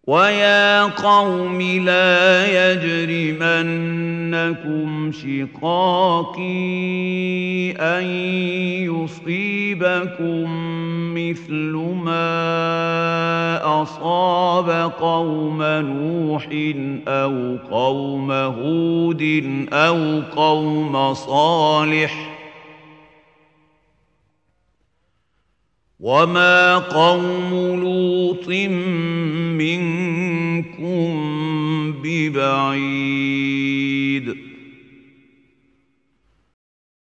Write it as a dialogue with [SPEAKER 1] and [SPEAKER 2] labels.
[SPEAKER 1] وَيَا قَوْمِ لَا يَجْرِمَنَّكُمْ شِقَاقِي أَن يُصِيبَكُم مِّثْلُ مَا أَصَابَ قَوْمَ نُوحٍ أَوْ قَوْمَ هُودٍ أَوْ قَوْمَ صَالِحٍ ۚ وَمَا قَوْمُ لُوطٍ مِّنكُم بِبَعِيدٍ.